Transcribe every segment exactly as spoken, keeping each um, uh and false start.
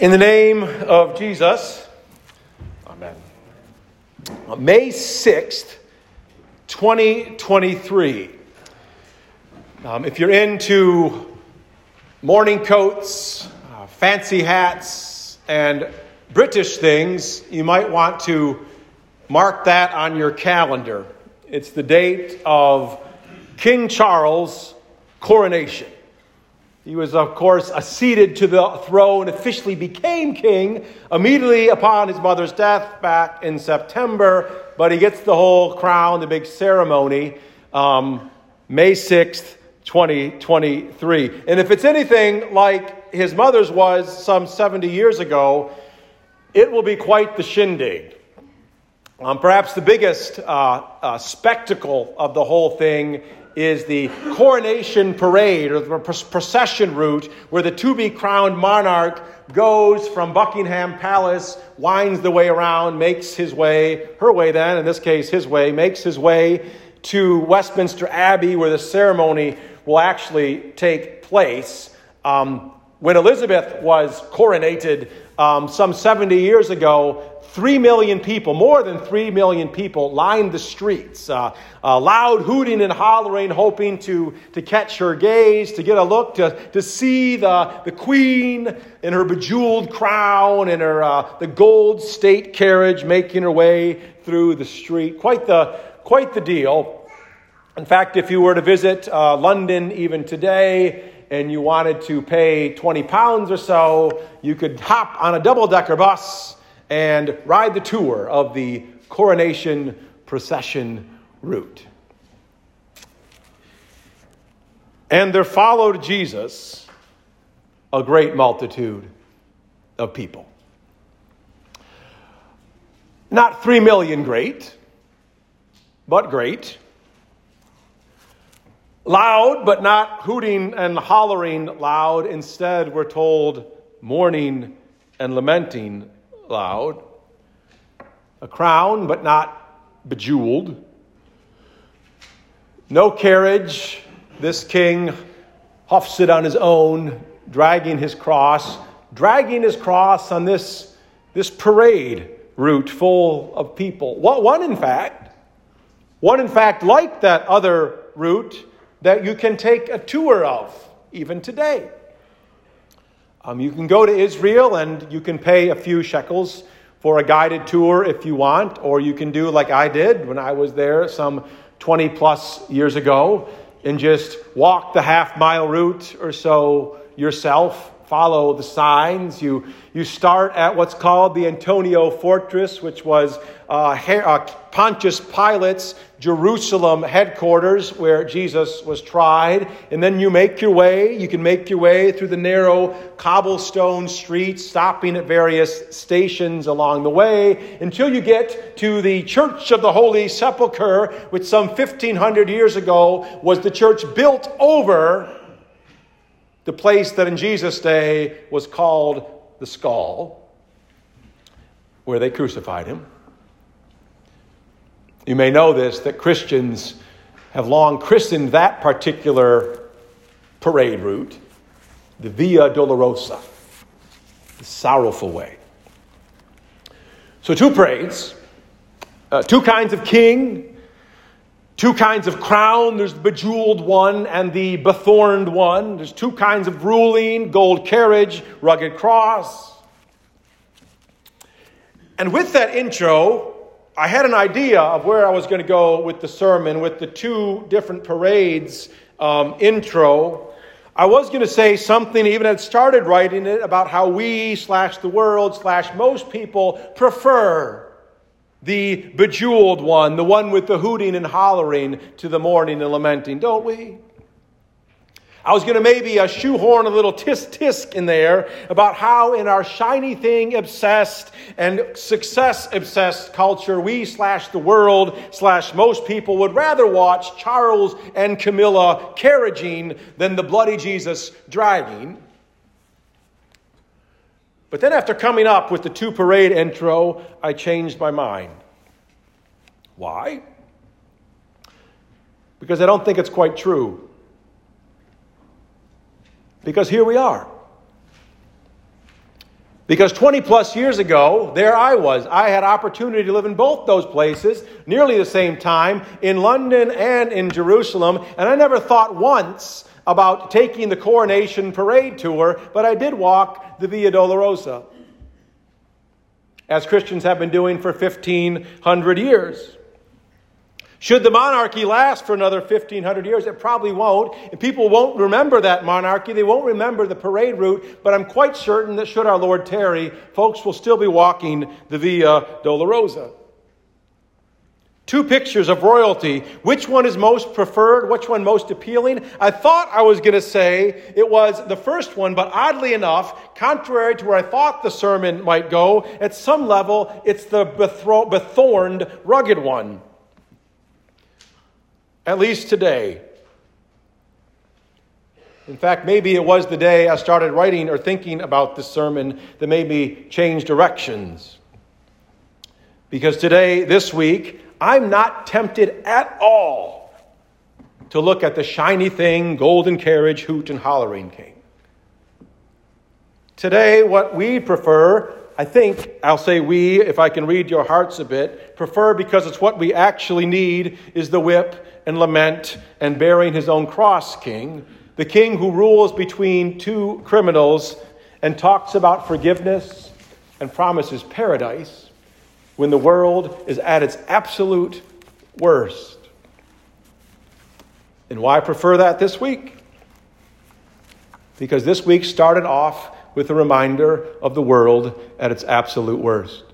In the name of Jesus, amen. May sixth, twenty twenty-three. Um, if you're into morning coats, uh, fancy hats, and British things, you might want to mark that on your calendar. It's the date of King Charles' coronation. He was, of course, acceded to the throne, officially became king immediately upon his mother's death back in September, but he gets the whole crown, the big ceremony, um, May sixth, twenty twenty-three. And if it's anything like his mother's was some seventy years ago, it will be quite the shindig. Um, perhaps the biggest uh, uh, spectacle of the whole thing is the coronation parade or the procession route where the to-be-crowned monarch goes from Buckingham Palace, winds the way around, makes his way, her way then, in this case his way, makes his way to Westminster Abbey where the ceremony will actually take place. Um, when Elizabeth was coronated um, some seventy years ago, Three million people, more than three million people, lined the streets, uh, uh, loud hooting and hollering, hoping to, to catch her gaze, to get a look, to, to see the, the queen in her bejeweled crown and her uh, the gold state carriage making her way through the street. Quite the quite the deal. In fact, if you were to visit uh, London even today, and you wanted to pay twenty pounds or so, you could hop on a double-decker bus and ride the tour of the coronation procession route. And there followed Jesus a great multitude of people. Not three million great, but great. Loud, but not hooting and hollering loud. Instead, we're told mourning and lamenting loud. A crown, but not bejeweled. No carriage. This king huffs it on his own, dragging his cross, dragging his cross on this, this parade route full of people. One, in fact, one, in fact, like that other route that you can take a tour of even today. Um, you can go to Israel and you can pay a few shekels for a guided tour if you want, or you can do like I did when I was there some twenty plus years ago and just walk the half mile route or so yourself. Follow the signs. You you start at what's called the Antonia Fortress, which was uh, Pontius Pilate's Jerusalem headquarters where Jesus was tried. And then you make your way. You can make your way through the narrow cobblestone streets, stopping at various stations along the way until you get to the Church of the Holy Sepulchre, which some fifteen hundred years ago was the church built over the place that in Jesus' day was called the Skull, where they crucified him. You may know this, that Christians have long christened that particular parade route the Via Dolorosa, the sorrowful way. So two parades, uh, two kinds of king, two kinds of crown. There's the bejeweled one and the bethorned one. There's two kinds of ruling, gold carriage, rugged cross. And with that intro, I had an idea of where I was going to go with the sermon, with the two different parades um, intro. I was going to say something, even had started writing it, about how we slash the world slash most people prefer the bejeweled one, the one with the hooting and hollering to the mourning and lamenting, don't we? I was going to maybe uh, shoehorn a little tisk-tisk in there about how in our shiny thing obsessed and success obsessed culture, we slash the world slash most people would rather watch Charles and Camilla carriaging than the bloody Jesus dragging. But then after coming up with the two parade intro, I changed my mind. Why? Because I don't think it's quite true. Because here we are. Because twenty plus years ago, there I was. I had opportunity to live in both those places, nearly the same time, in London and in Jerusalem. And I never thought once about taking the coronation parade tour, but I did walk the Via Dolorosa, as Christians have been doing for fifteen hundred years. Should the monarchy last for another fifteen hundred years? It probably won't. And people won't remember that monarchy. They won't remember the parade route. But I'm quite certain that should our Lord tarry, folks will still be walking the Via Dolorosa. Two pictures of royalty. Which one is most preferred? Which one most appealing? I thought I was going to say it was the first one, but oddly enough, contrary to where I thought the sermon might go, at some level, it's the bethro- bethorned, rugged one. At least today. In fact, maybe it was the day I started writing or thinking about this sermon that made me change directions. Because today, this week, I'm not tempted at all to look at the shiny thing, golden carriage, hoot and hollering king. Today, what we prefer, I think, I'll say we, if I can read your hearts a bit, prefer because it's what we actually need, is the whip and lament and bearing his own cross king, the king who rules between two criminals and talks about forgiveness and promises paradise when the world is at its absolute worst. And why prefer that this week? Because this week started off with a reminder of the world at its absolute worst.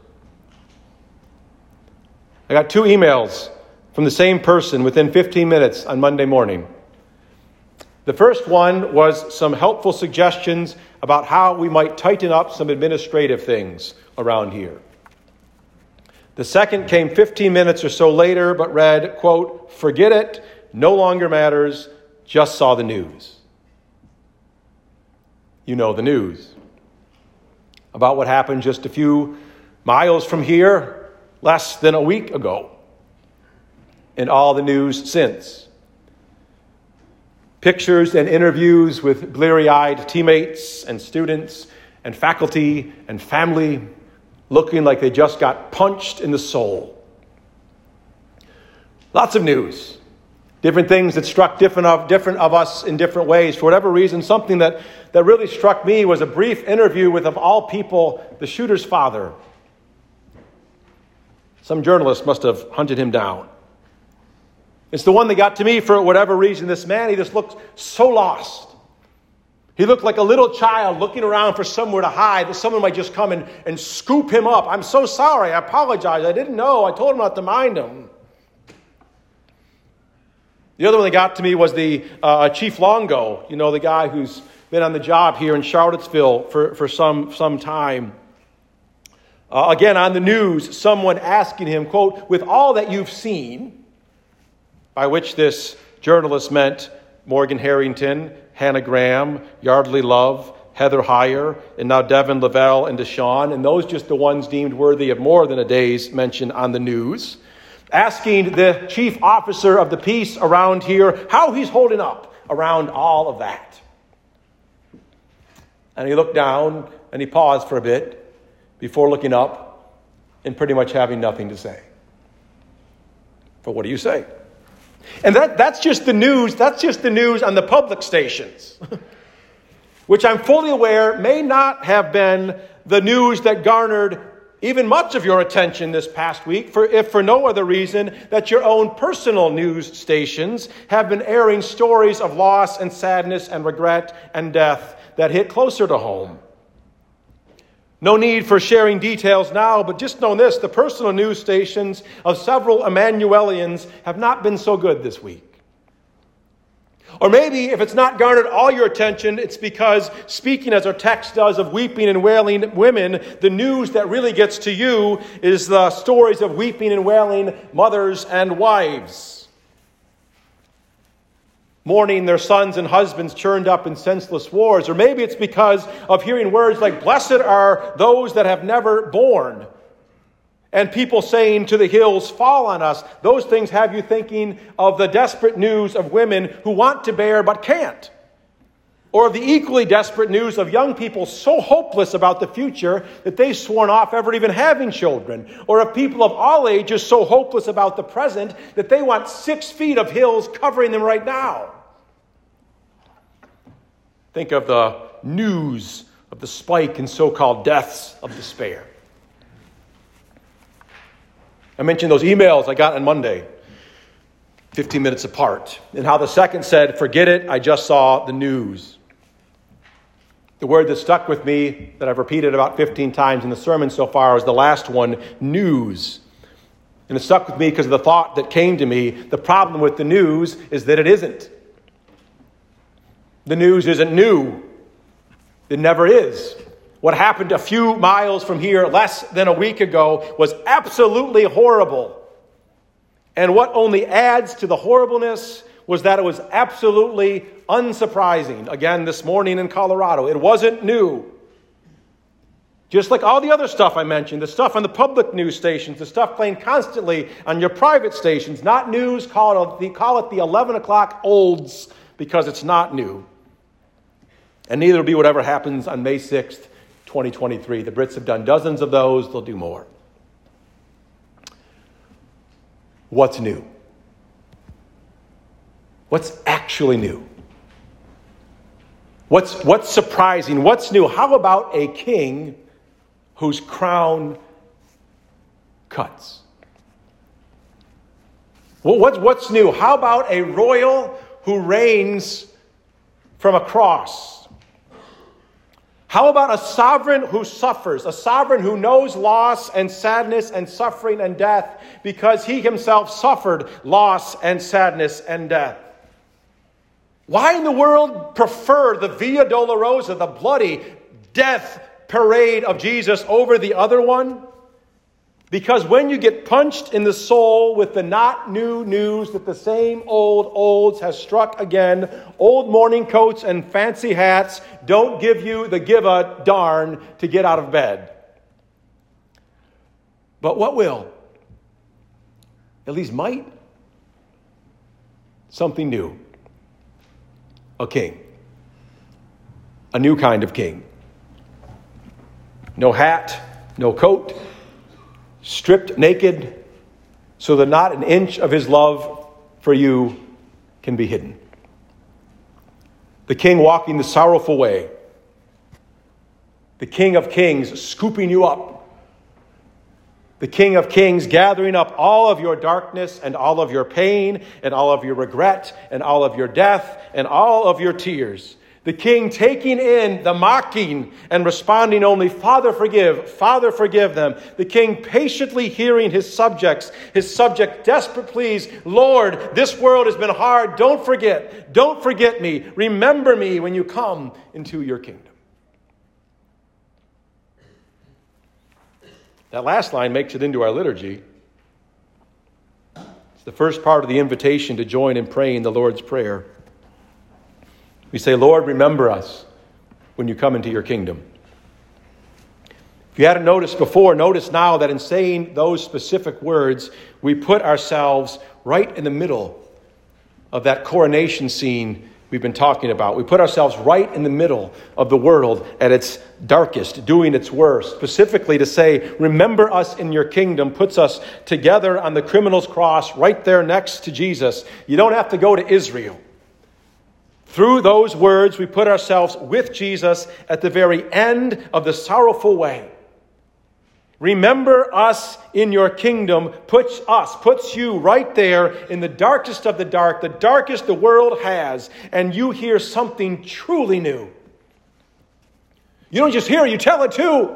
I got two emails from the same person within fifteen minutes on Monday morning. The first one was some helpful suggestions about how we might tighten up some administrative things around here. The second came fifteen minutes or so later, but read, quote, "Forget it, no longer matters, just saw the news." You know the news. About what happened just a few miles from here less than a week ago. And all the news since. Pictures and interviews with bleary-eyed teammates and students and faculty and family looking like they just got punched in the soul. Lots of news. Different things that struck different of, different of us in different ways. For whatever reason, something that, that really struck me was a brief interview with, of all people, the shooter's father. Some journalist must have hunted him down. It's the one that got to me for whatever reason. This man, he just looked so lost. He looked like a little child looking around for somewhere to hide, that someone might just come and, and scoop him up. I'm so sorry. I apologize. I didn't know. I told him not to mind him. The other one that got to me was the uh, Chief Longo, you know, the guy who's been on the job here in Charlottesville for, for some, some time. Uh, again, on the news, someone asking him, quote, "With all that you've seen," by which this journalist meant Morgan Harrington, Hannah Graham, Yardley Love, Heather Heyer, and now Devin Lavelle and Deshaun, and those just the ones deemed worthy of more than a day's mention on the news, asking the chief officer of the peace around here how he's holding up around all of that. And he looked down and he paused for a bit before looking up and pretty much having nothing to say. But what do you say? And that, that's just the news. That's just the news on the public stations, which I'm fully aware may not have been the news that garnered even much of your attention this past week, for if for no other reason that your own personal news stations have been airing stories of loss and sadness and regret and death that hit closer to home. No need for sharing details now, but just know this, the personal news stations of several Emmanuelians have not been so good this week. Or maybe if it's not garnered all your attention, it's because, speaking as our text does of weeping and wailing women, the news that really gets to you is the stories of weeping and wailing mothers and wives, mourning their sons and husbands churned up in senseless wars. Or maybe it's because of hearing words like, "Blessed are those that have never borne," and people saying to the hills, "Fall on us." Those things have you thinking of the desperate news of women who want to bear but can't. Or of the equally desperate news of young people so hopeless about the future that they've sworn off ever even having children. Or of people of all ages so hopeless about the present that they want six feet of hills covering them right now. Think of the news of the spike in so-called deaths of despair. I mentioned those emails I got on Monday, fifteen minutes apart, and how the second said, "Forget it, I just saw the news." The word that stuck with me, that I've repeated about fifteen times in the sermon so far, is the last one, news. And it stuck with me because of the thought that came to me. The problem with the news is that it isn't. The news isn't new. It never is. What happened a few miles from here less than a week ago was absolutely horrible. And what only adds to the horribleness was that it was absolutely unsurprising. Again, this morning in Colorado, it wasn't new. Just like all the other stuff I mentioned, the stuff on the public news stations, the stuff playing constantly on your private stations, not news, call it the, call it the eleven o'clock olds, because it's not new. And neither will be whatever happens on May sixth, twenty twenty-three. The Brits have done dozens of those. They'll do more. What's new? What's actually new? What's, what's surprising? What's new? How about a king whose crown cuts? Well, what's, what's new? How about a royal who reigns from a cross? How about a sovereign who suffers, a sovereign who knows loss and sadness and suffering and death because he himself suffered loss and sadness and death? Why in the world prefer the Via Dolorosa, the bloody death parade of Jesus, over the other one? Because when you get punched in the soul with the not new news that the same old olds has struck again, old morning coats and fancy hats don't give you the give a darn to get out of bed. But what will? At least might? Something new. A king. A new kind of king. No hat, no coat, stripped naked so that not an inch of his love for you can be hidden. The king walking the sorrowful way. The King of Kings scooping you up. The King of Kings gathering up all of your darkness and all of your pain and all of your regret and all of your death and all of your tears. The King taking in the mocking and responding only, "Father, forgive, Father, forgive them." The King patiently hearing his subjects, his subject desperate pleas, "Lord, this world has been hard. Don't forget. Don't forget me. Remember me when you come into your kingdom." That last line makes it into our liturgy. It's the first part of the invitation to join in praying the Lord's Prayer. We say, "Lord, remember us when you come into your kingdom." If you hadn't noticed before, notice now that in saying those specific words, we put ourselves right in the middle of that coronation scene we've been talking about. We put ourselves right in the middle of the world at its darkest, doing its worst. Specifically to say, "Remember us in your kingdom," puts us together on the criminal's cross right there next to Jesus. You don't have to go to Israel. Through those words, we put ourselves with Jesus at the very end of the sorrowful way. "Remember us in your kingdom," puts us, puts you right there in the darkest of the dark, the darkest the world has, and you hear something truly new. You don't just hear it, you tell it too.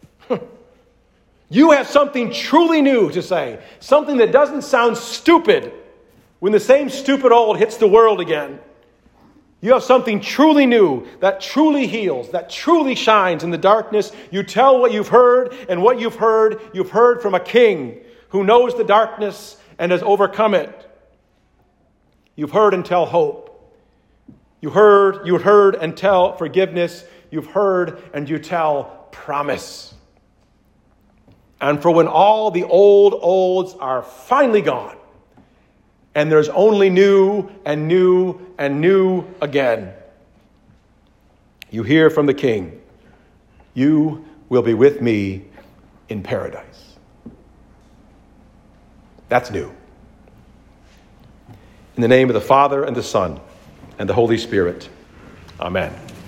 You have something truly new to say, something that doesn't sound stupid when the same stupid old hits the world again. You have something truly new that truly heals, that truly shines in the darkness. You tell what you've heard, and what you've heard, you've heard from a king who knows the darkness and has overcome it. You've heard and tell hope. You heard, you heard and tell forgiveness. You've heard and you tell promise. And for when all the old olds are finally gone, and there's only new and new and new again, You hear from the King, you will be with me in paradise. That's new. In the name of the Father, and the Son, and the Holy Spirit. Amen.